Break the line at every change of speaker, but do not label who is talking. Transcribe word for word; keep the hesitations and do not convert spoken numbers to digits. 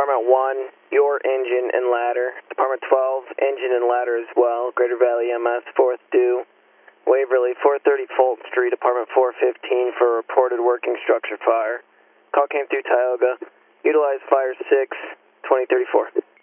Department one, your engine and ladder. Department twelve, engine and ladder as well. Greater Valley M S, fourth due. Waverly, four thirty Fulton Street, Apartment four fifteen for reported working structure fire. Call came through Tioga. Utilize fire six, twenty thirty-four.